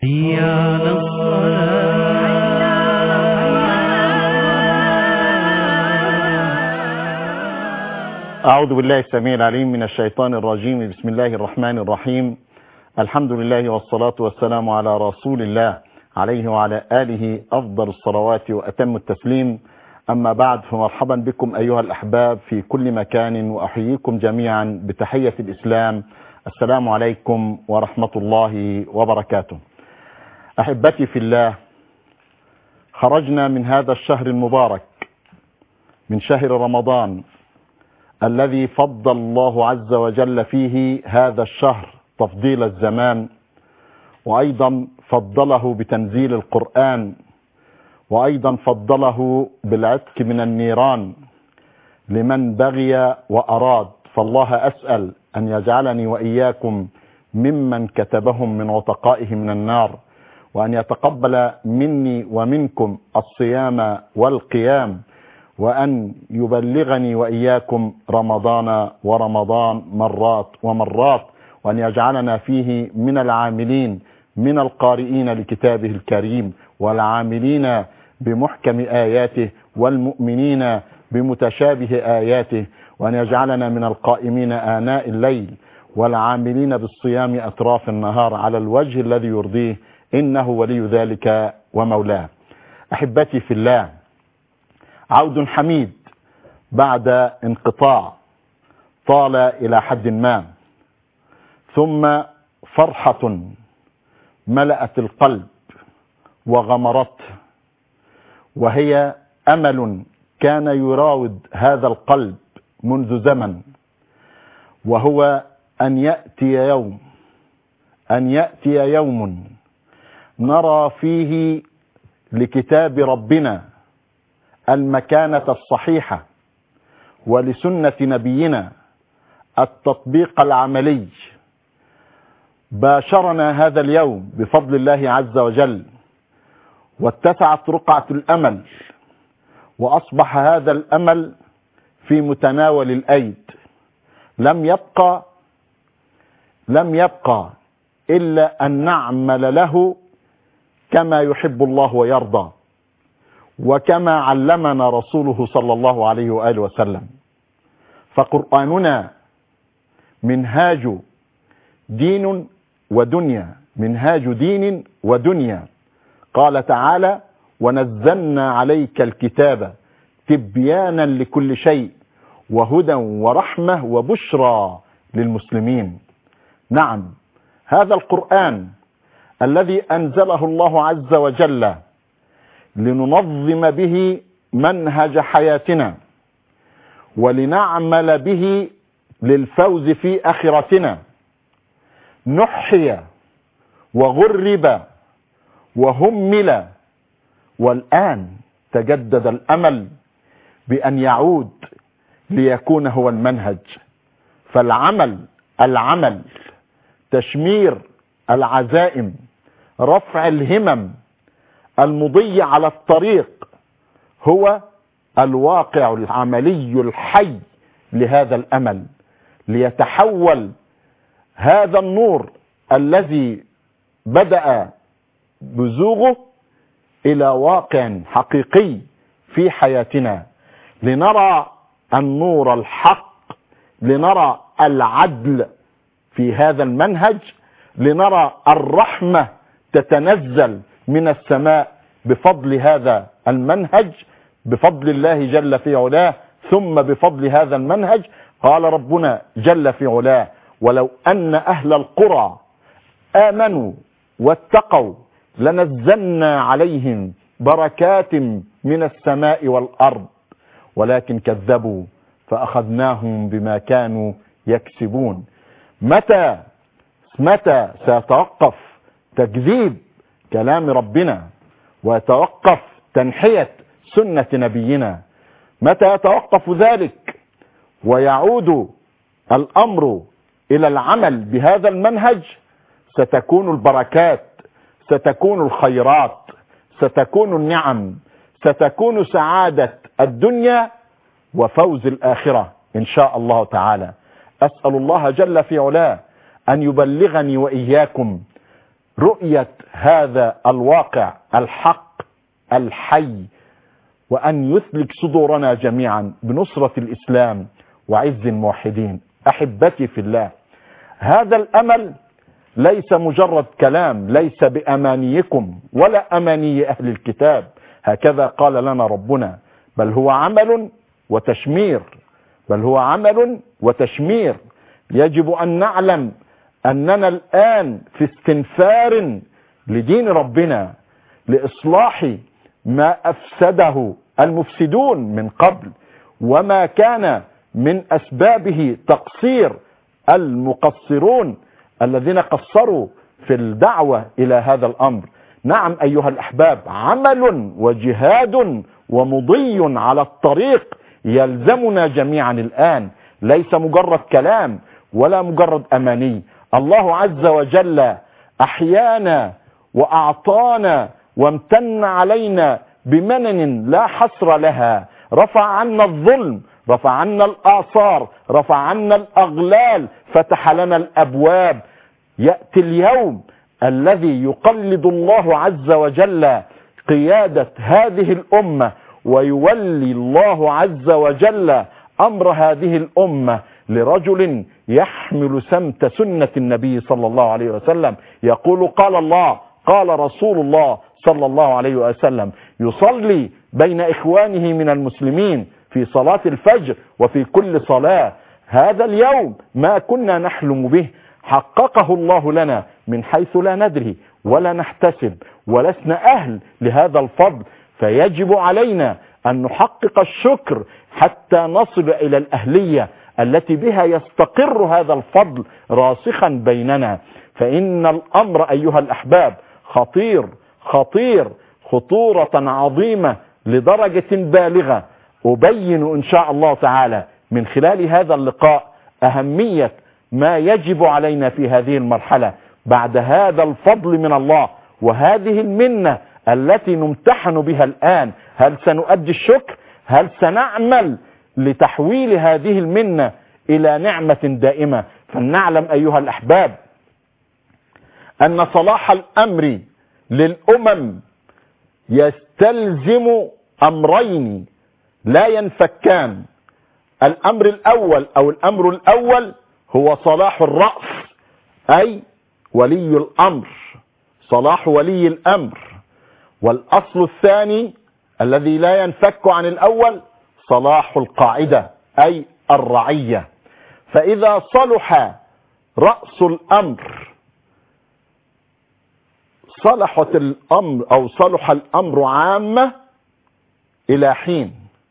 حي على الصلاة. أعوذ بالله السميع العليم من الشيطان الرجيم. بسم الله الرحمن الرحيم. الحمد لله والصلاة والسلام على رسول الله عليه وعلى آله أفضل الصلوات وأتم التسليم. أما بعد، فمرحبا بكم أيها الأحباب في كل مكان، وأحييكم جميعا بتحية الإسلام. السلام عليكم ورحمة الله وبركاته. أحبتي في الله، خرجنا من هذا الشهر المبارك، من شهر رمضان الذي فضل الله عز وجل فيه هذا الشهر تفضيل الزمان، وأيضا فضله بتنزيل القرآن، وأيضا فضله بالعتق من النيران لمن بغي وأراد. فالله أسأل أن يجعلني وإياكم ممن كتبهم من عتقائه من النار، وأن يتقبل مني ومنكم الصيام والقيام، وأن يبلغني وإياكم رمضان ورمضان مرات ومرات، وأن يجعلنا فيه من العاملين، من القارئين لكتابه الكريم، والعاملين بمحكم آياته، والمؤمنين بمتشابه آياته، وأن يجعلنا من القائمين آناء الليل، والعاملين بالصيام أطراف النهار على الوجه الذي يرضيه، إنه ولي ذلك ومولاه. أحبتي في الله، عود حميد بعد انقطاع طال إلى حد ما، ثم فرحة ملأت القلب وغمرته، وهي أمل كان يراود هذا القلب منذ زمن، وهو أن يأتي يوم نرى فيه لكتاب ربنا المكانة الصحيحة، ولسنة نبينا التطبيق العملي. باشرنا هذا اليوم بفضل الله عز وجل، واتسعت رقعة الأمل، وأصبح هذا الأمل في متناول الأيد. لم يبقى إلا أن نعمل له كما يحب الله ويرضى، وكما علمنا رسوله صلى الله عليه وآله وسلم. فقرآننا منهاج دين ودنيا، منهاج دين ودنيا. قال تعالى: ونزلنا عليك الكتاب تبيانا لكل شيء وهدى ورحمة وبشرى للمسلمين. نعم، هذا القرآن الذي أنزله الله عز وجل لننظم به منهج حياتنا، ولنعمل به للفوز في آخرتنا، نحي وغرب وهمل، والآن تجدد الأمل بأن يعود ليكون هو المنهج. فالعمل تشمير العزائم، رفع الهمم، المضي على الطريق، هو الواقع العملي الحي لهذا الأمل، ليتحول هذا النور الذي بدأ بزوغه إلى واقع حقيقي في حياتنا، لنرى النور الحق، لنرى العدل في هذا المنهج، لنرى الرحمة تتنزل من السماء بفضل هذا المنهج، بفضل الله جل في علاه، ثم بفضل هذا المنهج. قال ربنا جل في علاه: ولو أن أهل القرى آمنوا واتقوا لنزلنا عليهم بركات من السماء والأرض، ولكن كذبوا فأخذناهم بما كانوا يكسبون. متى سيتوقف تكذيب كلام ربنا، ويتوقف تنحية سنة نبينا؟ متى يتوقف ذلك ويعود الأمر إلى العمل بهذا المنهج؟ ستكون البركات، ستكون الخيرات، ستكون النعم، ستكون سعادة الدنيا وفوز الآخرة إن شاء الله تعالى. أسأل الله جل في علاه أن يبلغني وإياكم رؤية هذا الواقع الحق الحي، وأن يثلج صدورنا جميعا بنصرة الإسلام وعز الموحدين. أحبتي في الله، هذا الأمل ليس مجرد كلام، ليس بأمانيكم ولا أماني أهل الكتاب، هكذا قال لنا ربنا، بل هو عمل وتشمير، بل هو عمل وتشمير. يجب أن نعلم أننا الآن في استنفار لدين ربنا، لإصلاح ما أفسده المفسدون من قبل، وما كان من أسبابه تقصير المقصرون الذين قصروا في الدعوة إلى هذا الأمر. نعم أيها الأحباب، عمل وجهاد ومضي على الطريق يلزمنا جميعا الآن، ليس مجرد كلام ولا مجرد أماني. الله عز وجل أحيانا وأعطانا وامتن علينا بمنن لا حصر لها، رفع عنا الظلم، رفع عنا الآثار، رفع عنا الأغلال، فتح لنا الأبواب. يأتي اليوم الذي يقلد الله عز وجل قيادة هذه الأمة، ويولي الله عز وجل أمر هذه الأمة لرجل يحمل سمت سنة النبي صلى الله عليه وسلم، يقول قال الله قال رسول الله صلى الله عليه وسلم، يصلي بين إخوانه من المسلمين في صلاة الفجر وفي كل صلاة. هذا اليوم ما كنا نحلم به حققه الله لنا من حيث لا ندري ولا نحتسب، ولسنا أهل لهذا الفضل، فيجب علينا أن نحقق الشكر حتى نصل إلى الأهلية التي بها يستقر هذا الفضل راسخا بيننا. فإن الأمر أيها الأحباب خطير خطير خطورة عظيمة لدرجة بالغة. أبين إن شاء الله تعالى من خلال هذا اللقاء أهمية ما يجب علينا في هذه المرحلة بعد هذا الفضل من الله وهذه المنة التي نمتحن بها الآن. هل سنؤدي الشكر؟ هل سنعمل لتحويل هذه المنة إلى نعمة دائمة؟ فلنعلم أيها الأحباب أن صلاح الأمر للأمم يستلزم أمرين لا ينفكان. الأمر الأول هو صلاح الرأس، أي ولي الأمر، صلاح ولي الأمر. والأصل الثاني الذي لا ينفك عن الأول صلاح القاعدة، أي الرعية. فإذا صلح رأس الأمر صلح الأمر عامة إلى حين.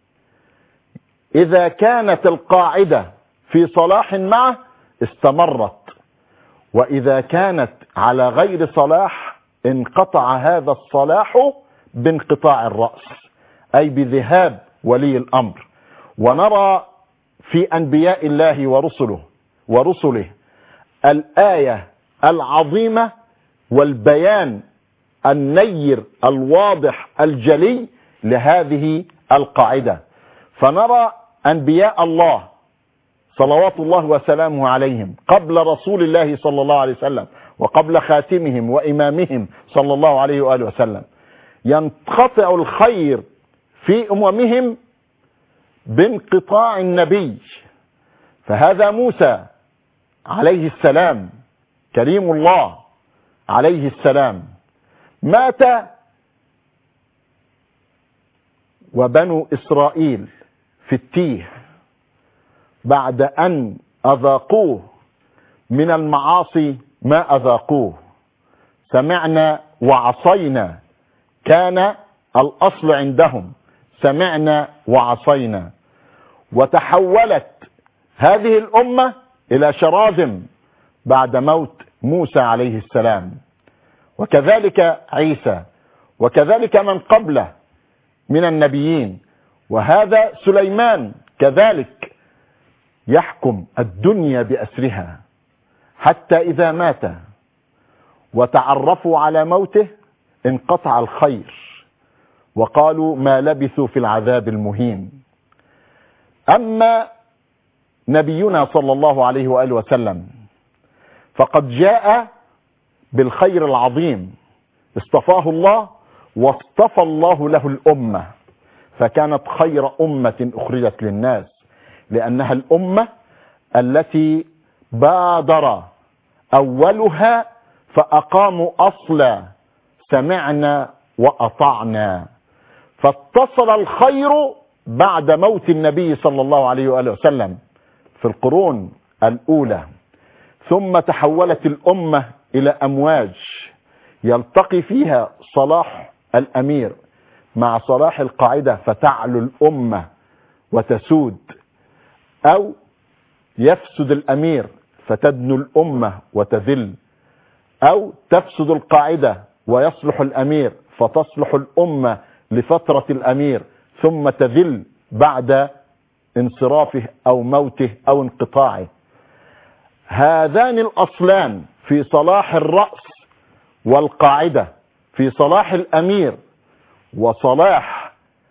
إذا كانت القاعدة في صلاح معه استمرت، وإذا كانت على غير صلاح انقطع هذا الصلاح بانقطاع الرأس، أي بذهاب ولي الأمر. ونرى في أنبياء الله ورسله الآية العظيمة والبيان النير الواضح الجلي لهذه القاعدة. فنرى أنبياء الله صلوات الله وسلامه عليهم قبل رسول الله صلى الله عليه وسلم وقبل خاتمهم وإمامهم صلى الله عليه وآله وسلم ينقطع الخير في أممهم بانقطاع النبي. فهذا موسى عليه السلام كريم الله عليه السلام مات، وبنو إسرائيل في التيه بعد أن أذاقوه من المعاصي ما أذاقوه. سمعنا وعصينا كان الأصل عندهم، سمعنا وعصينا. وتحولت هذه الأمة إلى شراذم بعد موت موسى عليه السلام، وكذلك عيسى، وكذلك من قبله من النبيين. وهذا سليمان كذلك يحكم الدنيا بأسرها حتى إذا مات وتعرفوا على موته انقطع الخير وقالوا ما لبثوا في العذاب المهين. أما نبينا صلى الله عليه وآله وسلم فقد جاء بالخير العظيم، اصطفاه الله واصطفى الله له الأمة، فكانت خير أمة أخرجت للناس، لأنها الأمة التي بادر أولها فأقاموا أصلا سمعنا وأطعنا، فاتصل الخير بعد موت النبي صلى الله عليه وآله وسلم في القرون الأولى، ثم تحولت الأمة إلى أمواج يلتقي فيها صلاح الأمير مع صلاح القاعدة فتعلو الأمة وتسود، أو يفسد الأمير فتدنو الأمة وتذل، أو تفسد القاعدة ويصلح الأمير فتصلح الأمة لفترة الأمير ثم تذل بعد انصرافه أو موته أو انقطاعه. هذان الأصلان في صلاح الرأس والقاعدة، في صلاح الأمير وصلاح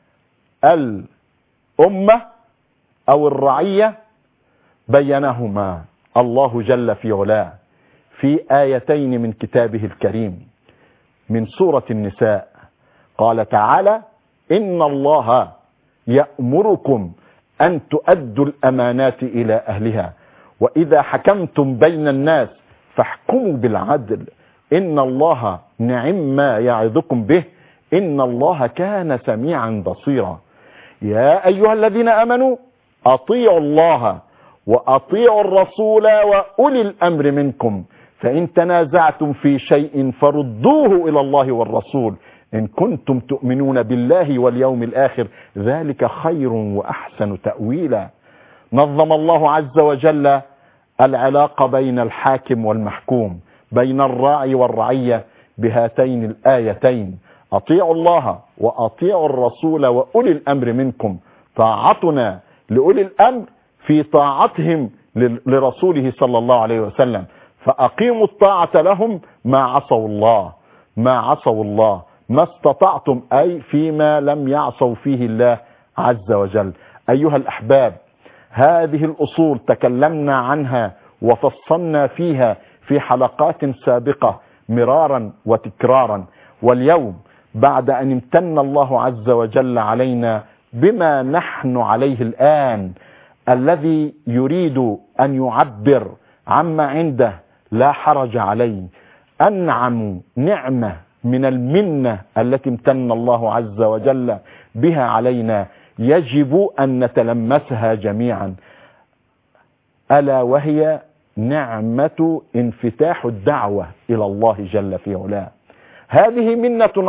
الأمة أو الرعية، بينهما الله جل في علاه في آيتين من كتابه الكريم من سورة النساء. قال تعالى: إن الله يأمركم أن تؤدوا الأمانات إلى أهلها وإذا حكمتم بين الناس فاحكموا بالعدل إن الله نعم ما يعظكم به إن الله كان سميعا بصيرا. يا أيها الذين آمنوا أطيعوا الله وأطيعوا الرسول وأولي الأمر منكم فإن تنازعتم في شيء فردوه إلى الله والرسول إن كنتم تؤمنون بالله واليوم الآخر ذلك خير وأحسن تأويلا. نظم الله عز وجل العلاقة بين الحاكم والمحكوم، بين الراعي والرعية بهاتين الآيتين: أطيعوا الله وأطيعوا الرسول وأولي الأمر منكم. طاعتنا لأولي الأمر في طاعتهم لرسوله صلى الله عليه وسلم، فأقيموا الطاعة لهم ما عصوا الله ما استطعتم، أي فيما لم يعصوا فيه الله عز وجل. أيها الأحباب، هذه الأصول تكلمنا عنها وفصلنا فيها في حلقات سابقة مرارا وتكرارا، واليوم بعد أن امتن الله عز وجل علينا بما نحن عليه الآن، الذي يريد أن يعبر عما عنده لا حرج عليه، أنعم نعمة من المنة التي امتن الله عز وجل بها علينا يجب أن نتلمسها جميعا، ألا وهي نعمة انفتاح الدعوة إلى الله جل في علاه. هذه منة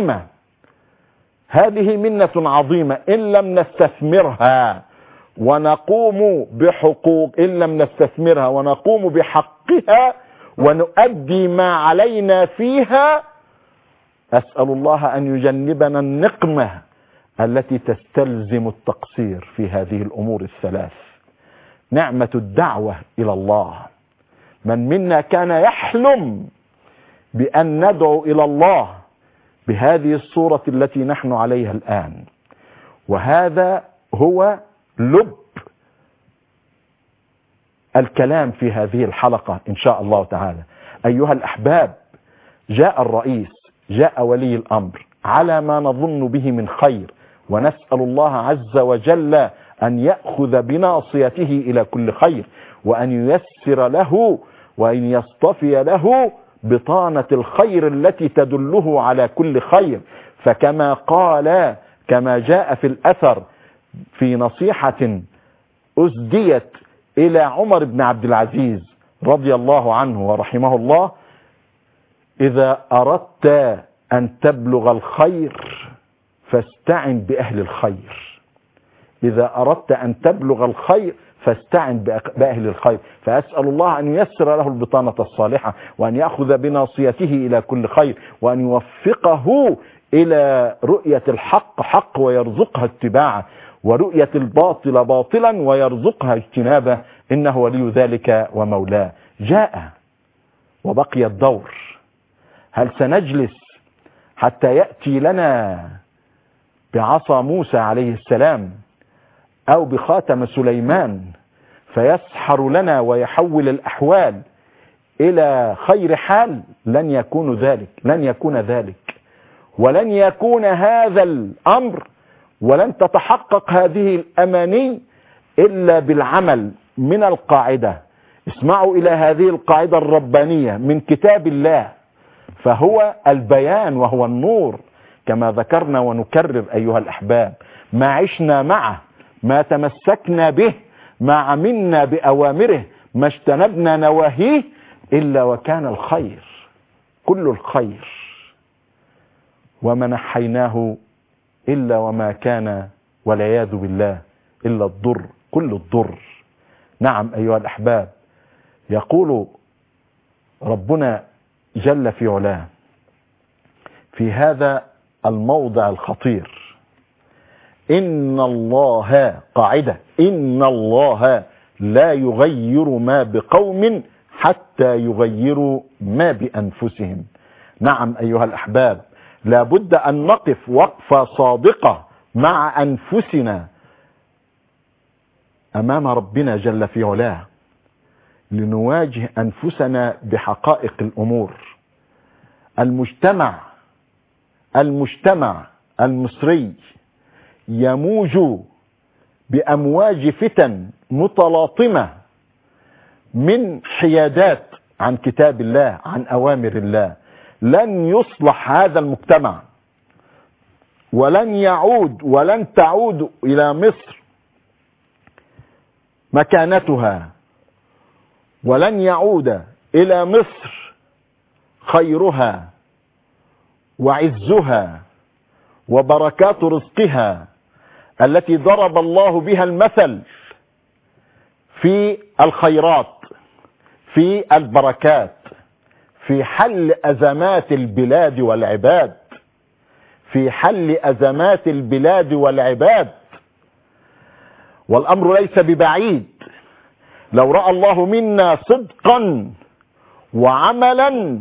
عظيمة إن لم نستثمرها ونقوم بحقها ونؤدي ما علينا فيها، أسأل الله أن يجنبنا النقمة التي تستلزم التقصير في هذه الأمور الثلاث. نعمة الدعوة إلى الله، من منا كان يحلم بأن ندعو إلى الله بهذه الصورة التي نحن عليها الآن، وهذا هو لب الكلام في هذه الحلقة إن شاء الله تعالى. أيها الأحباب، جاء الرئيس، جاء ولي الأمر على ما نظن به من خير، ونسأل الله عز وجل أن يأخذ بناصيته إلى كل خير، وأن ييسر له وأن يصطفي له بطانة الخير التي تدله على كل خير. فكما قال، كما جاء في الأثر في نصيحة أسديت إلى عمر بن عبد العزيز رضي الله عنه ورحمه الله: إذا أردت أن تبلغ الخير فاستعن بأهل الخير. إذا أردت أن تبلغ الخير فاستعن بأهل الخير. فأسأل الله أن ييسر له البطانة الصالحة، وأن يأخذ بناصيته إلى كل خير، وأن يوفقه إلى رؤية الحق حق ويرزقها اتباعه، ورؤية الباطل باطلا ويرزقها اجتنابه، إنه ولي ذلك ومولاه. جاء وبقي الدور. هل سنجلس حتى يأتي لنا بعصا موسى عليه السلام أو بخاتم سليمان فيسحر لنا ويحول الأحوال إلى خير حال لن يكون ذلك ولن يكون هذا الأمر ولن تتحقق هذه الأماني إلا بالعمل من القاعدة. اسمعوا إلى هذه القاعدة الربانية من كتاب الله، فهو البيان وهو النور كما ذكرنا ونكرر أيها الأحباب. ما عشنا معه، ما تمسكنا به، ما عملنا بأوامره، ما اجتنبنا نواهيه، إلا وكان الخير، كل الخير، وما نحيناه إلا وما كان والعياذ بالله إلا الضر، كل الضر. نعم أيها الأحباب، يقول ربنا جل في علاه في هذا الموضع الخطير: إن الله، قاعدة، إن الله لا يغير ما بقوم حتى يغيروا ما بأنفسهم. نعم أيها الأحباب، لا بد أن نقف وقفة صادقة مع أنفسنا أمام ربنا جل في علاه لنواجه أنفسنا بحقائق الأمور. المجتمع المصري يموج بأمواج فتن متلاطمة من حيادات عن كتاب الله، عن أوامر الله. لن يصلح هذا المجتمع، ولن تعود إلى مصر مكانتها، ولن يعود إلى مصر خيرها وعزها وبركات رزقها التي ضرب الله بها المثل في الخيرات، في البركات، في حل أزمات البلاد والعباد، في حل أزمات البلاد والعباد. والأمر ليس ببعيد، لو رأى الله منا صدقا وعملا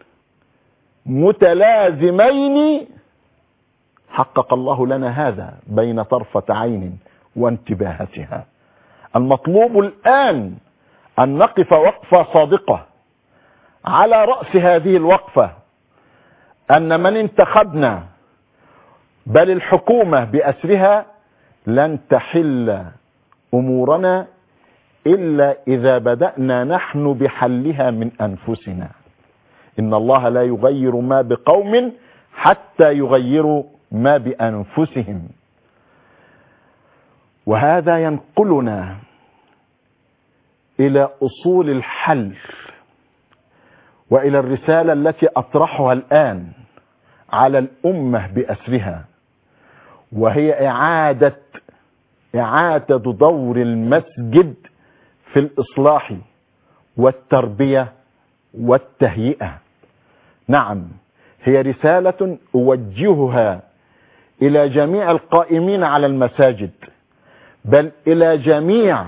متلازمين حقق الله لنا هذا بين طرفة عين وانتباهتها. المطلوب الآن أن نقف وقفة صادقة. على رأس هذه الوقفة أن من انتخبنا، بل الحكومة بأسرها، لن تحل أمورنا إلا إذا بدأنا نحن بحلها من أنفسنا. إن الله لا يغير ما بقوم حتى يغيروا ما بأنفسهم. وهذا ينقلنا إلى أصول الحل وإلى الرسالة التي أطرحها الآن على الأمة بأسرها، وهي إعادة دور المسجد في الإصلاح والتربية والتهيئة. نعم، هي رسالة أوجهها إلى جميع القائمين على المساجد، بل إلى جميع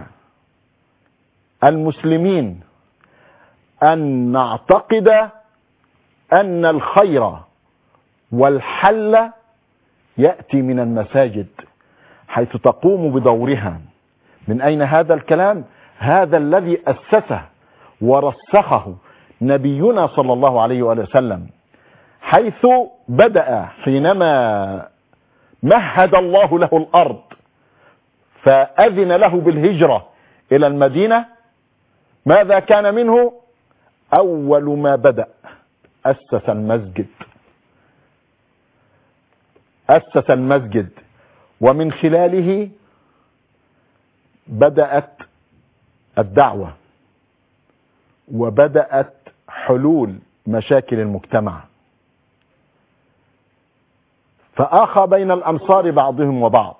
المسلمين، أن نعتقد أن الخير والحل يأتي من المساجد حيث تقوم بدورها. من أين هذا الكلام؟ هذا الذي أسسه ورسخه نبينا صلى الله عليه وآله وسلم، حيث بدأ حينما مهد الله له الأرض فأذن له بالهجرة إلى المدينة. ماذا كان منه؟ أول ما بدأ أسس المسجد، ومن خلاله بدأت الدعوة وبدأت حلول مشاكل المجتمع. فآخى بين الأنصار بعضهم وبعض،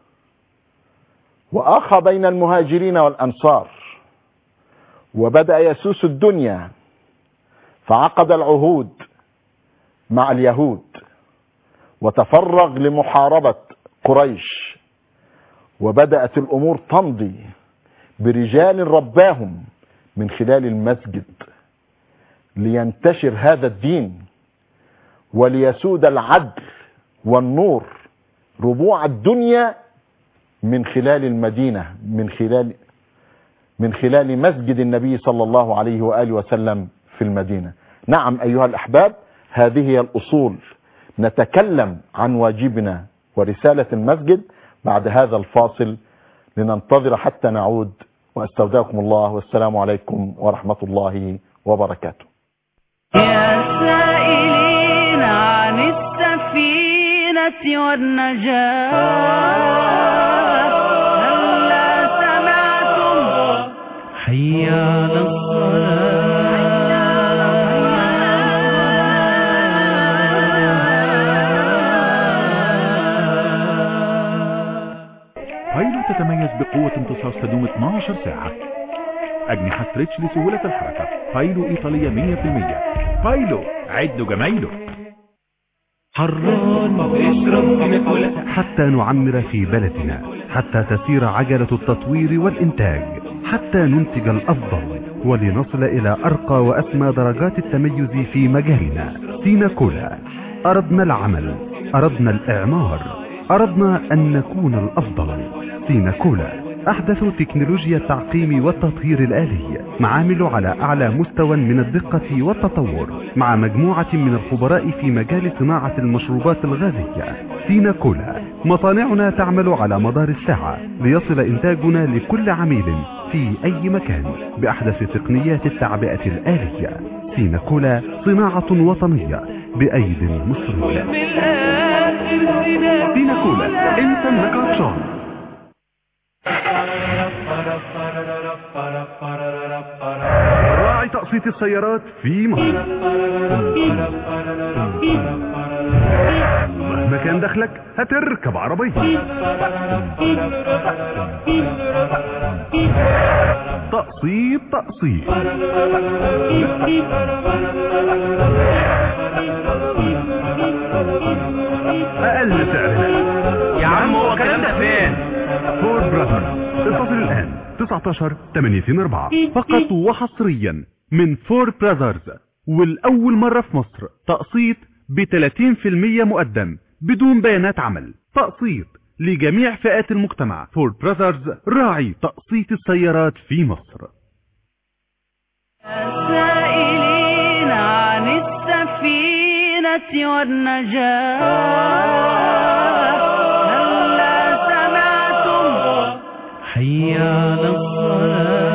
وآخى بين المهاجرين والأنصار، وبدأ يسوس الدنيا، فعقد العهود مع اليهود وتفرغ لمحاربة قريش، وبدأت الأمور تمضي برجال رباهم من خلال المسجد لينتشر هذا الدين وليسود العدل والنور ربوع الدنيا من خلال المدينة، من خلال مسجد النبي صلى الله عليه وآله وسلم في المدينة. نعم أيها الأحباب، هذه هي الأصول. نتكلم عن واجبنا ورسالة المسجد بعد هذا الفاصل، لننتظر حتى نعود، وأستودعكم الله، والسلام عليكم ورحمة الله وبركاته. يا سائلين عن السفينة والنجاة، هلا سمعتم حي على الصلاة. فايلو تتميز بقوة امتصاص تدوم 12 ساعة. أجنحة ستريتش لسهولة الحركة. فايلو إيطالية 100%. فايلو عد جمايله. حران اشرب حتى نعمر في بلدنا، حتى تسير عجلة التطوير والإنتاج، حتى ننتج الأفضل ولنصل إلى أرقى وأسمى درجات التميز في مجالنا. سينا كولا. أردنا العمل، أردنا الإعمار، أردنا أن نكون الأفضل. سينا كولا أحدث تكنولوجيا التعقيم والتطهير الآلي، معامل على أعلى مستوى من الدقة والتطور، مع مجموعة من الخبراء في مجال صناعة المشروبات الغازية. سينا كولا مصانعنا تعمل على مدار الساعة ليصل إنتاجنا لكل عميل في أي مكان بأحدث تقنيات التعبئة الآلية. سينا كولا صناعة وطنية بأيد مصرية. سينا كولا، انت انك عطشان. راعي تقسيط السيارات في مصر. مهما كان دخلك هتركب عربية. تقسيط أقل سعر يا عم، هو الكلام ده فين؟ فور براذرز. اتصل الآن 19-824 فقط وحصريا من فور براذرز، والأول مرة في مصر تقسيط ب30% مقدم بدون بيانات عمل. تقسيط لجميع فئات المجتمع. فور براذرز راعي تقسيط السيارات في مصر. سائلين عن السفينة والنجاة، هلا سمعتم حي على الصلاة.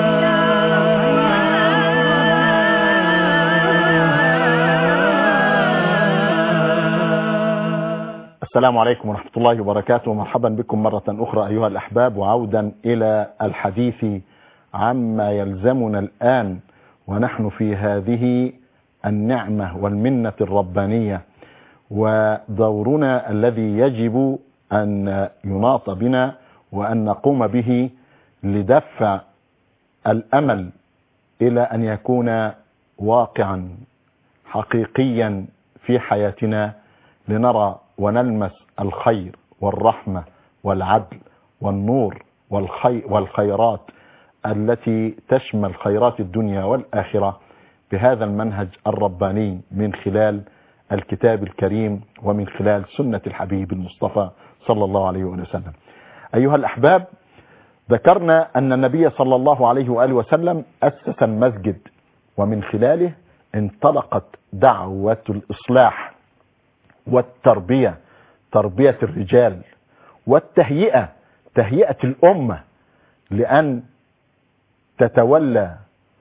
السلام عليكم ورحمة الله وبركاته. مرحبا بكم مرة أخرى أيها الأحباب، وعودا إلى الحديث عما يلزمنا الآن ونحن في هذه النعمة والمنة الربانية، ودورنا الذي يجب أن يناط بنا وأن نقوم به لدفع الأمل إلى أن يكون واقعا حقيقيا في حياتنا، لنرى ونلمس الخير والرحمة والعدل والنور والخيرات التي تشمل خيرات الدنيا والآخرة بهذا المنهج الرباني من خلال الكتاب الكريم ومن خلال سنة الحبيب المصطفى صلى الله عليه وسلم. أيها الأحباب، ذكرنا أن النبي صلى الله عليه وآله وسلم أسس المسجد، ومن خلاله انطلقت دعوة الإصلاح والتربية، تربية الرجال، والتهيئة، تهيئة الأمة لأن تتولى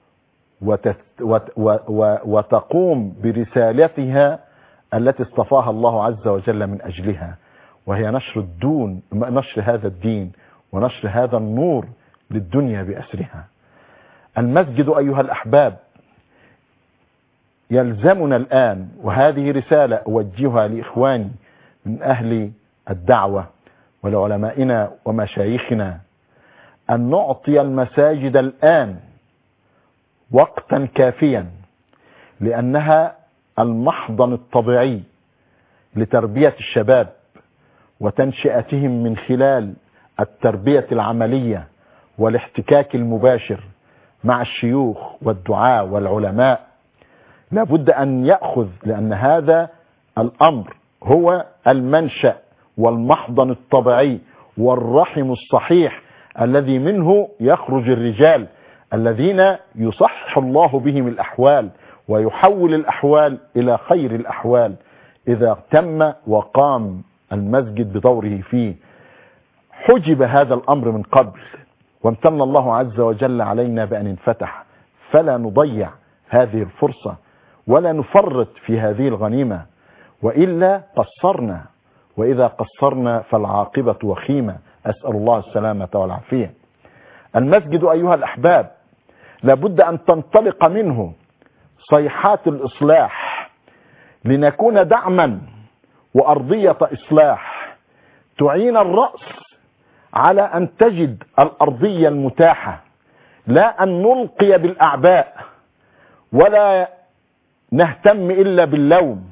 وتقوم برسالتها التي اصطفاها الله عز وجل من أجلها، وهي نشر هذا الدين ونشر هذا النور للدنيا بأسرها. المسجد أيها الأحباب يلزمنا الآن، وهذه رسالة أوجهها لإخواني من أهل الدعوة ولعلمائنا ومشايخنا، أن نعطي المساجد الآن وقتا كافيا، لأنها المحضن الطبيعي لتربية الشباب وتنشئتهم من خلال التربية العملية والاحتكاك المباشر مع الشيوخ والدعاة والعلماء. لابد أن يأخذ، لأن هذا الأمر هو المنشأ والمحضن الطبيعي والرحم الصحيح الذي منه يخرج الرجال الذين يصحح الله بهم الأحوال ويحول الأحوال إلى خير الأحوال إذا تم وقام المسجد بدوره فيه. حجب هذا الأمر من قبل وامتن الله عز وجل علينا بأن انفتح، فلا نضيع هذه الفرصة ولا نفرط في هذه الغنيمة، وإلا قصرنا، وإذا قصرنا فالعاقبة وخيمة. أسأل الله السلامة والعافية. المسجد أيها الأحباب لابد أن تنطلق منه صيحات الإصلاح لنكون دعما وأرضية إصلاح تعين الرأس على أن تجد الأرضية المتاحة، لا أن نلقي بالأعباء ولا نهتم إلا باللوم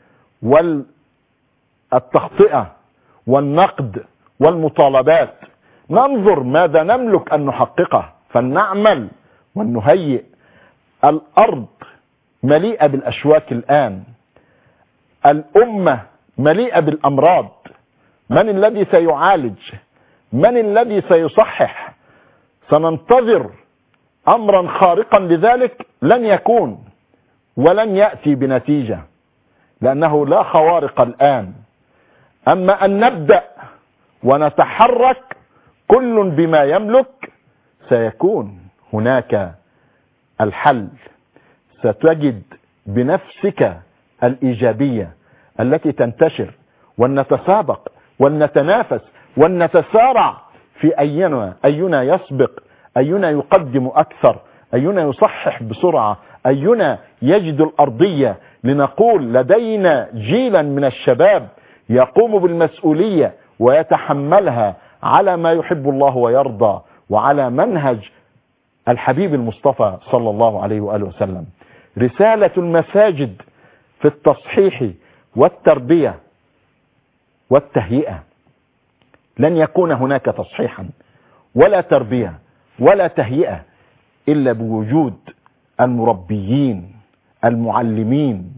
والتخطئة والنقد والمطالبات. ننظر ماذا نملك أن نحققه فلنعمل ونهيئ. الأرض مليئة بالأشواك الآن، الأمة مليئة بالأمراض. من الذي سيعالج؟ من الذي سيصحح؟ سننتظر أمرا خارقا لذلك لن يكون ولن يأتي بنتيجة، لأنه لا خوارق الآن. أما أن نبدأ ونتحرك كل بما يملك سيكون هناك الحل. ستجد بنفسك الإيجابية التي تنتشر، ونتسابق ونتنافس ونتسارع في أينا يسبق، أينا يقدم أكثر، أينا يصحح بسرعة، أينا يجد الأرضية لنقول لدينا جيلا من الشباب يقوم بالمسؤولية ويتحملها على ما يحب الله ويرضى وعلى منهج الحبيب المصطفى صلى الله عليه وآله وسلم. رسالة المساجد في التصحيح والتربية والتهيئة. لن يكون هناك تصحيحا ولا تربية ولا تهيئة إلا بوجود المربيين المعلمين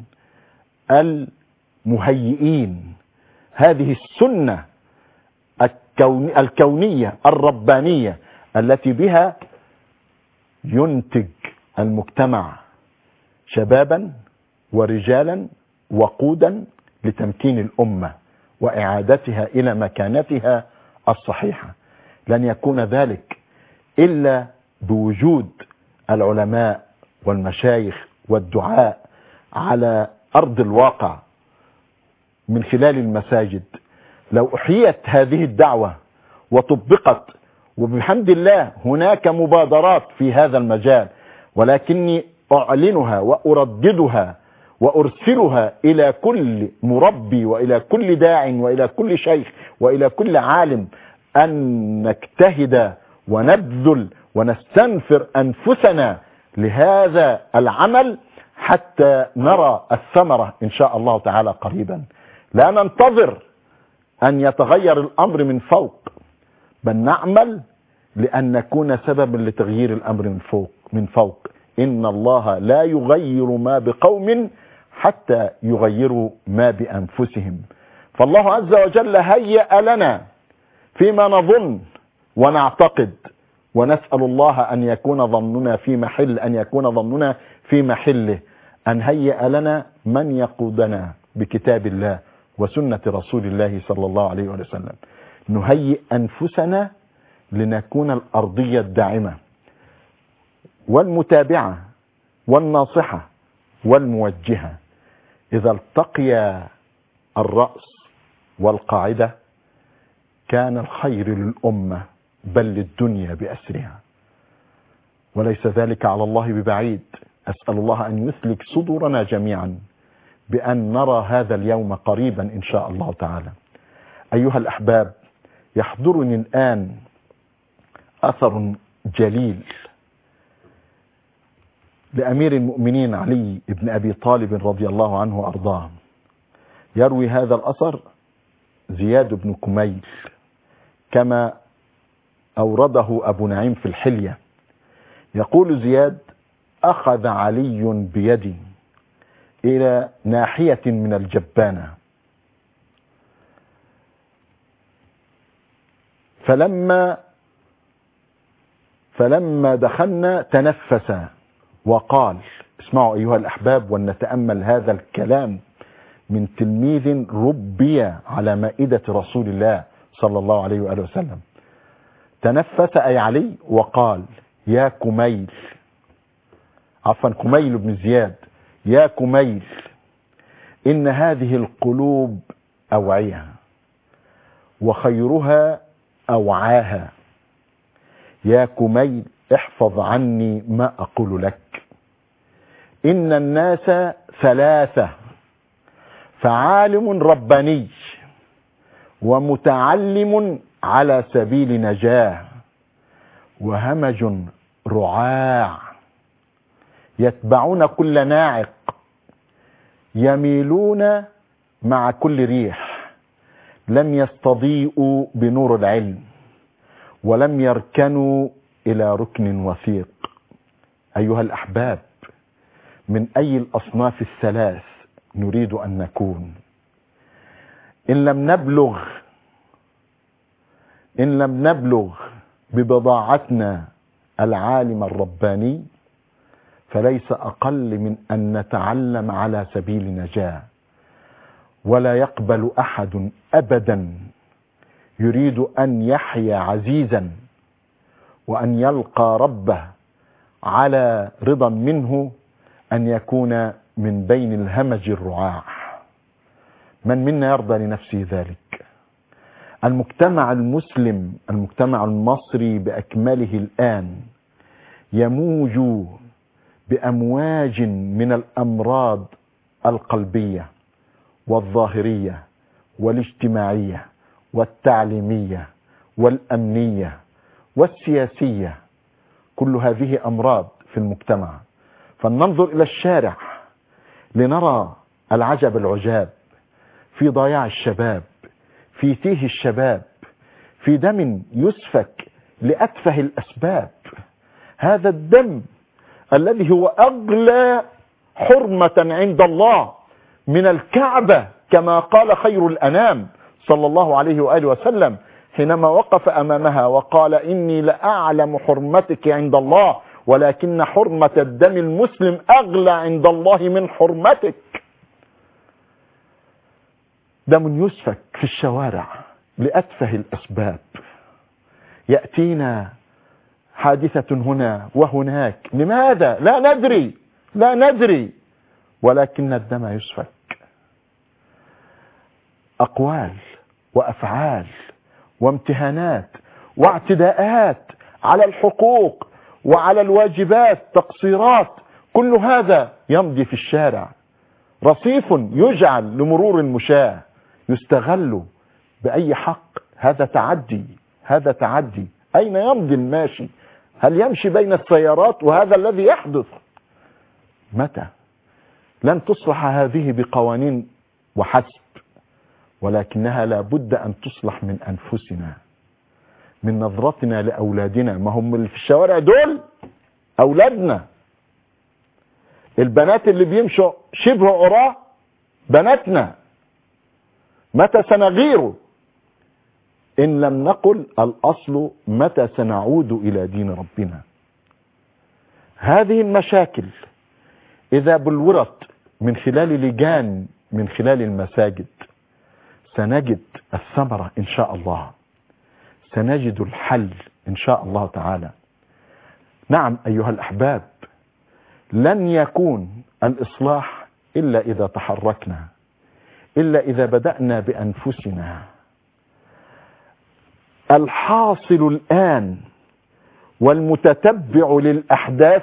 المهيئين. هذه السنة الكونية الربانية التي بها ينتج المجتمع شبابا ورجالا وقودا لتمكين الأمة وإعادتها إلى مكانتها الصحيحة. لن يكون ذلك إلا بوجود العلماء والمشايخ والدعاء على أرض الواقع من خلال المساجد. لو أحيت هذه الدعوة وطبقت، وبحمد الله هناك مبادرات في هذا المجال، ولكني أعلنها وأرددها وأرسلها إلى كل مربي وإلى كل داع وإلى كل شيخ وإلى كل عالم أن نجتهد ونبذل ونستنفر أنفسنا لهذا العمل حتى نرى الثمرة إن شاء الله تعالى قريبا. لا ننتظر أن يتغير الأمر من فوق، بل نعمل لأن نكون سببا لتغيير الأمر من فوق. إن الله لا يغير ما بقوم حتى يغيروا ما بأنفسهم. فالله عز وجل هيأ لنا فيما نظن ونعتقد، ونسأل الله أن يكون ظننا في محله، أن هيأ لنا من يقودنا بكتاب الله وسنة رسول الله صلى الله عليه وسلم. نهيئ أنفسنا لنكون الأرضية الداعمة والمتابعة والناصحة والموجهة. إذا التقي الرأس والقاعدة كان الخير للأمة بل للدنيا بأسرها، وليس ذلك على الله ببعيد. أسأل الله أن يثلك صدورنا جميعا بأن نرى هذا اليوم قريبا إن شاء الله تعالى. أيها الأحباب، يحضرني الآن أثر جليل لأمير المؤمنين علي بن أبي طالب رضي الله عنه وأرضاه. يروي هذا الأثر زياد بن كميل كما أورده أبو نعيم في الحلية. يقول زياد: أخذ علي بيدي إلى ناحية من الجبانة، فلما فلما دخلنا تنفس وقال، اسمعوا أيها الأحباب ولنتأمل هذا الكلام من تلميذ ربي على مائدة رسول الله صلى الله عليه وآله وسلم. تنفس أي علي وقال: يا كميل، عفوا كميل بن زياد، يا كميل، إن هذه القلوب أوعية وخيرها أوعاها. يا كميل احفظ عني ما أقول لك. إن الناس ثلاثة: فعالم رباني، ومتعلم على سبيل نجاه، وهمج رعاع يتبعون كل ناعق، يميلون مع كل ريح، لم يستضيئوا بنور العلم، ولم يركنوا إلى ركن وثيق. أيها الأحباب، من أي الأصناف الثلاث نريد أن نكون؟ إن لم نبلغ ببضاعتنا العالم الرباني، فليس أقل من أن نتعلم على سبيل نجاة. ولا يقبل أحد أبدا يريد أن يحيا عزيزا وأن يلقى ربه على رضا منه أن يكون من بين الهمج الرعاع. من منا يرضى لنفسه ذلك؟ المجتمع المسلم، المجتمع المصري بأكمله الآن يموج بأمواج من الأمراض القلبية والظاهرية والاجتماعية والتعليمية والأمنية والسياسية. كل هذه أمراض في المجتمع. فلننظر إلى الشارع لنرى العجب العجاب في ضياع الشباب، في تيه الشباب، في دم يسفك لأتفه الأسباب. هذا الدم الذي هو أغلى حرمة عند الله من الكعبة، كما قال خير الأنام صلى الله عليه وآله وسلم حينما وقف أمامها وقال: إني لأعلم حرمتك عند الله، ولكن حرمة الدم المسلم أغلى عند الله من حرمتك. دم يسفك في الشوارع لأتفه الأسباب. يأتينا حادثة هنا وهناك، لماذا؟ لا ندري، ولكن الدم يسفك. أقوال وأفعال وامتهانات واعتداءات على الحقوق وعلى الواجبات، تقصيرات، كل هذا يمضي في الشارع. رصيف يجعل لمرور المشاة يستغل بأي حق. هذا تعدي. أين يمضي الماشي؟ هل يمشي بين السيارات؟ وهذا الذي يحدث. متى؟ لن تصلح هذه بقوانين وحسب، ولكنها لا بد أن تصلح من أنفسنا، من نظرتنا لأولادنا. ما هم اللي في الشوارع دول أولادنا. البنات اللي بيمشوا شبه عراة بناتنا. متى سنغير؟ إن لم نقل الأصل متى سنعود إلى دين ربنا. هذه المشاكل إذا بلورت من خلال لجان، من خلال المساجد، سنجد الثمرة إن شاء الله، سنجد الحل إن شاء الله تعالى. نعم أيها الأحباب، لن يكون الإصلاح إلا إذا تحركنا، إلا إذا بدأنا بأنفسنا. الحاصل الآن والمتتبع للأحداث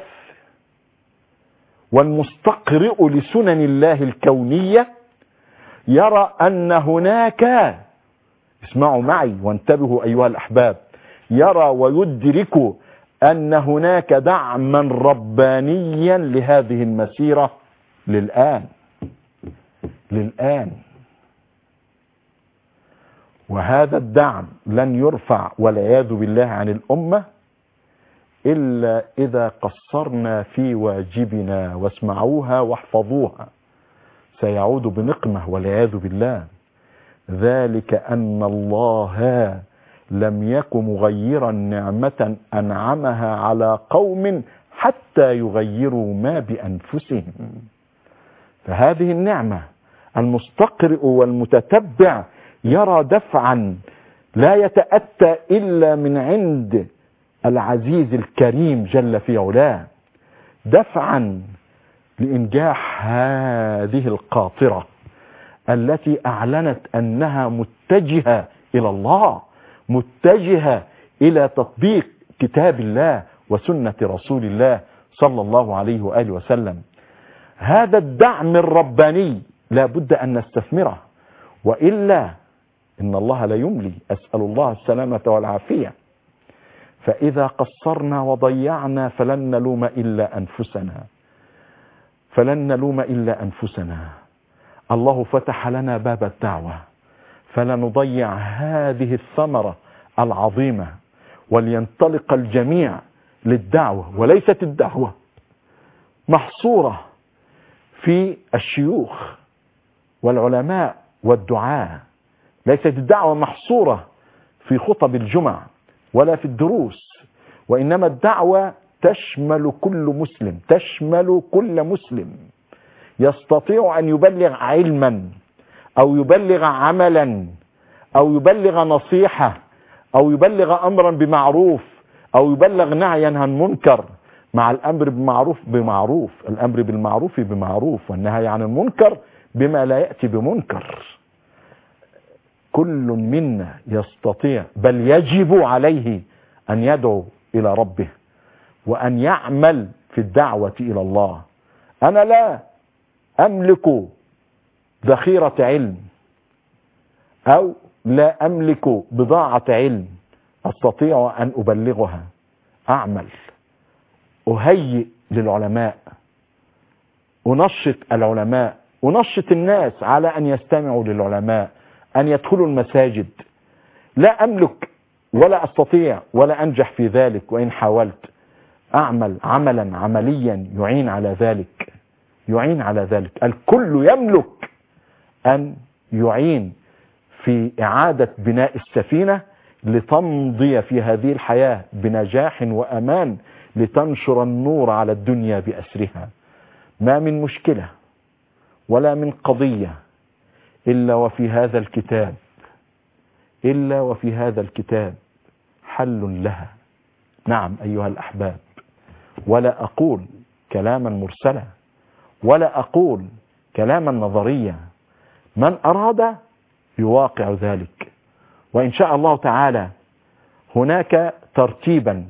والمستقرئ لسنن الله الكونية يرى أن هناك، اسمعوا معي وانتبهوا أيها الأحباب، يرى ويدرك أن هناك دعما ربانيا لهذه المسيرة للآن. وهذا الدعم لن يرفع والعياذ بالله عن الأمة إلا إذا قصرنا في واجبنا. واسمعوها واحفظوها، سيعود بنقمة والعياذ بالله. ذلك أن الله لم يك مغيرا نعمة أنعمها على قوم حتى يغيروا ما بأنفسهم. فهذه النعمة المستقرئ والمتتبع يرى دفعا لا يتأتى إلا من عند العزيز الكريم جل في علاه، دفعا لإنجاح هذه القاطرة التي أعلنت أنها متجهة إلى الله، متجهة إلى تطبيق كتاب الله وسنة رسول الله صلى الله عليه وآله وسلم. هذا الدعم الرباني لا بد أن نستثمره، وإلا إن الله لا يملي، أسأل الله السلامة والعافية. فإذا قصرنا وضيعنا فلن نلوم إلا أنفسنا، فلن نلوم إلا أنفسنا. الله فتح لنا باب الدعوة، فلنضيع هذه الثمرة العظيمة، ولينطلق الجميع للدعوة. وليست الدعوة محصورة في الشيوخ والعلماء والدعاة، ليست الدعوة محصورة في خطب الجمع ولا في الدروس، وإنما الدعوة تشمل كل مسلم، تشمل كل مسلم يستطيع أن يبلغ علما أو يبلغ عملا أو يبلغ نصيحة أو يبلغ أمرا بمعروف أو يبلغ نهيا عن منكر، مع الأمر بالمعروف بمعروف، الأمر بالمعروف بمعروف، والنهي عن المنكر بما لا يأتي بمنكر. كل منا يستطيع بل يجب عليه أن يدعو إلى ربه وأن يعمل في الدعوة إلى الله. أنا لا أملك ذخيرة علم أو لا أملك بضاعة علم أستطيع أن أبلغها، أعمل، أهيئ للعلماء، أنشط العلماء، أنشط الناس على أن يستمعوا للعلماء، أن يدخلوا المساجد. لا أملك ولا أستطيع ولا أنجح في ذلك، وإن حاولت أعمل عملا عمليا يعين على ذلك، يعين على ذلك. الكل يملك أن يعين في إعادة بناء السفينة لتمضي في هذه الحياة بنجاح وأمان، لتنشر النور على الدنيا بأسرها. ما من مشكلة ولا من قضية إلا وفي هذا الكتاب، إلا وفي هذا الكتاب حل لها. نعم أيها الأحباب، ولا أقول كلاما مرسلا ولا أقول كلاما نظريا، من أراد يواقع ذلك. وإن شاء الله تعالى هناك ترتيبا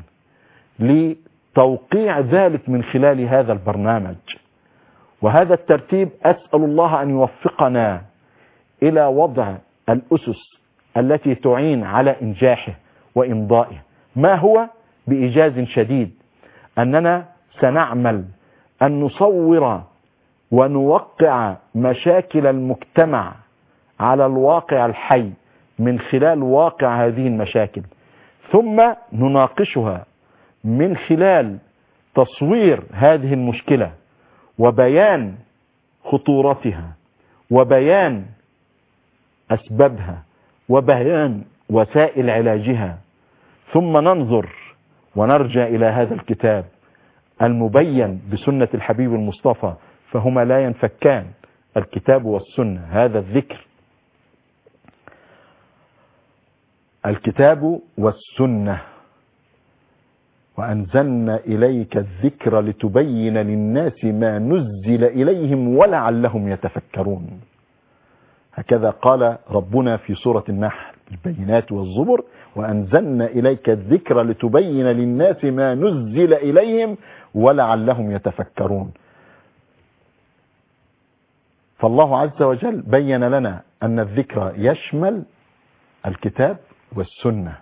لتوقيع ذلك من خلال هذا البرنامج، وهذا الترتيب أسأل الله أن يوفقنا إلى وضع الأسس التي تعين على إنجاحه وإمضائه. ما هو؟ بإيجاز شديد أننا سنعمل أن نصور ونوقع مشاكل المجتمع على الواقع الحي من خلال واقع هذه المشاكل، ثم نناقشها من خلال تصوير هذه المشكلة وبيان خطورتها وبيان أسبابها وبيان وسائل علاجها، ثم ننظر ونرجع إلى هذا الكتاب المبين بسنة الحبيب المصطفى، فهما لا ينفكان، الكتاب والسنة. هذا الذكر، الكتاب والسنة. وأنزلنا إليك الذكر لتبين للناس ما نزل إليهم ولعلهم يتفكرون. هكذا قال ربنا في سورة النحل، البينات والزبر، وأنزلنا إليك الذكر لتبين للناس ما نزل إليهم ولعلهم يتفكرون. فالله عز وجل بين لنا أن الذكر يشمل الكتاب والسنة.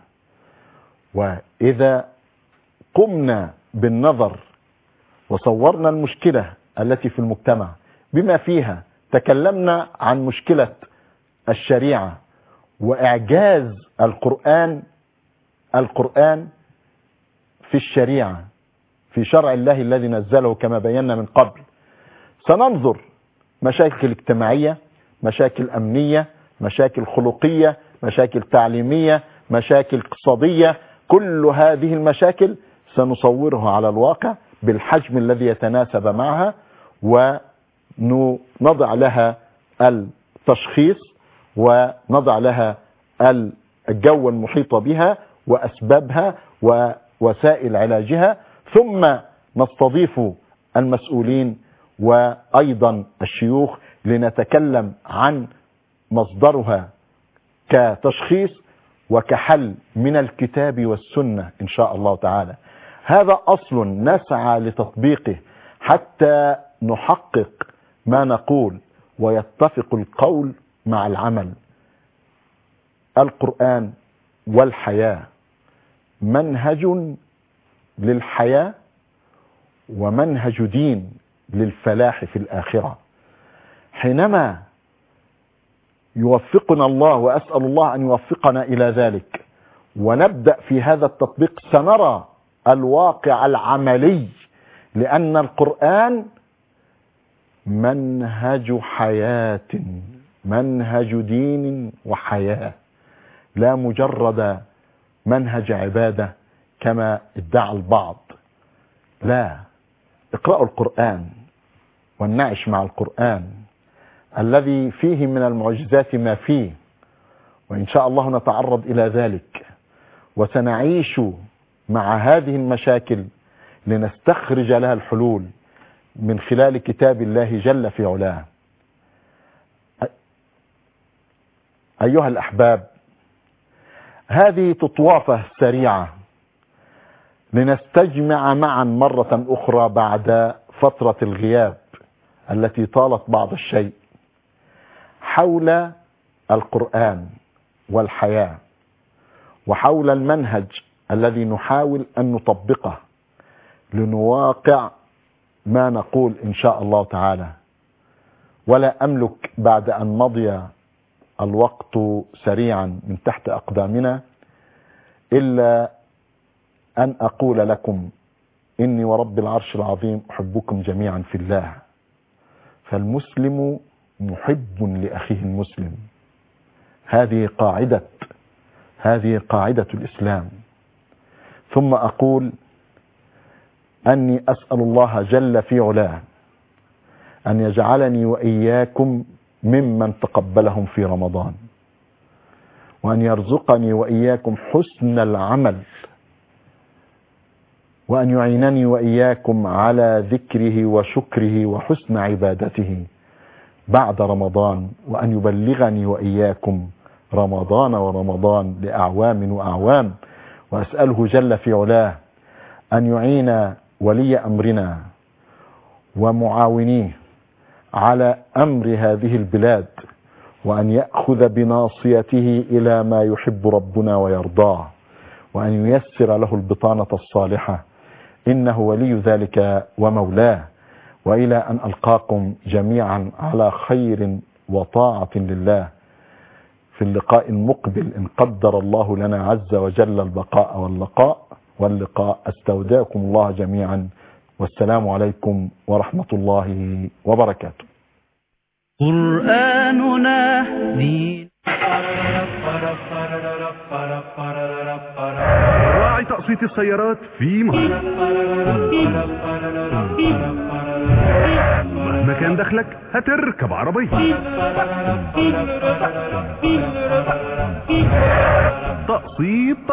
وإذا قمنا بالنظر وصورنا المشكلة التي في المجتمع بما فيها، تكلمنا عن مشكلة الشريعة وإعجاز القرآن في الشريعة، في شرع الله الذي نزله كما بينا من قبل. سننظر مشاكل اجتماعية، مشاكل أمنية، مشاكل خلقية، مشاكل تعليمية، مشاكل اقتصادية، كل هذه المشاكل سنصورها على الواقع بالحجم الذي يتناسب معها، ونضع لها التشخيص ونضع لها الجو المحيط بها وأسبابها ووسائل علاجها، ثم نستضيف المسؤولين وأيضا الشيوخ لنتكلم عن مصدرها كتشخيص وكحل من الكتاب والسنة إن شاء الله تعالى. هذا أصل نسعى لتطبيقه حتى نحقق ما نقول ويتفق القول مع العمل. القرآن والحياة منهج للحياة ومنهج دين للفلاح في الآخرة. حينما يوفقنا الله، وأسأل الله أن يوفقنا إلى ذلك، ونبدأ في هذا التطبيق، سنرى الواقع العملي، لأن القرآن منهج حياة، منهج دين وحياة، لا مجرد منهج عبادة كما ادعى البعض. لا، اقرأوا القرآن ونعيش مع القرآن الذي فيه من المعجزات ما فيه، وإن شاء الله نتعرض إلى ذلك، وسنعيش مع هذه المشاكل لنستخرج لها الحلول من خلال كتاب الله جل في علاه. أيها الأحباب، هذه تطوافة سريعة لنستجمع معا مرة أخرى بعد فترة الغياب التي طالت بعض الشيء حول القرآن والحياة، وحول المنهج الذي نحاول أن نطبقه لنواقع ما نقول إن شاء الله تعالى. ولا أملك بعد أن مضي الوقت سريعا من تحت أقدامنا إلا أن أقول لكم إني ورب العرش العظيم أحبكم جميعا في الله. فالمسلم محب لأخيه المسلم، هذه قاعدة الإسلام. ثم أقول أني أسأل الله جل في علاه أن يجعلني وإياكم ممن تقبلهم في رمضان، وأن يرزقني وإياكم حسن العمل، وأن يعينني وإياكم على ذكره وشكره وحسن عبادته بعد رمضان، وأن يبلغني وإياكم رمضان ورمضان لأعوام وأعوام. وأسأله جل في علاه أن يعين ولي أمرنا ومعاونيه على أمر هذه البلاد، وأن يأخذ بناصيته إلى ما يحب ربنا ويرضاه، وأن ييسر له البطانة الصالحة، إنه ولي ذلك ومولاه. وإلى أن ألقاكم جميعا على خير وطاعة لله في اللقاء المقبل إن قدر الله لنا عز وجل البقاء واللقاء. أستودعكم الله جميعا، والسلام عليكم ورحمة الله وبركاته. قرآننا دين. راعي تقسيط السيارات في مصر، مهما كان دخلك هتركب عربية. تقسيط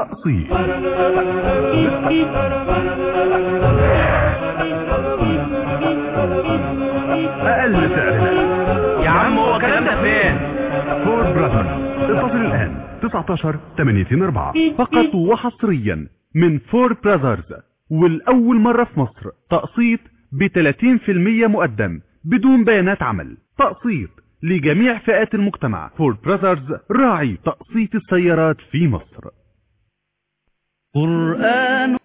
أقل سعر. يا عم هو الكلام ده فين؟ فورد براذرز، اتصل الآن 19 فقط وحصريا من فورد براذرز، والأول مرة في مصر تقسيط ب30% مقدم بدون بيانات عمل. تقسيط لجميع فئات المجتمع. فورد براذرز راعي تقسيط السيارات في مصر. قرآن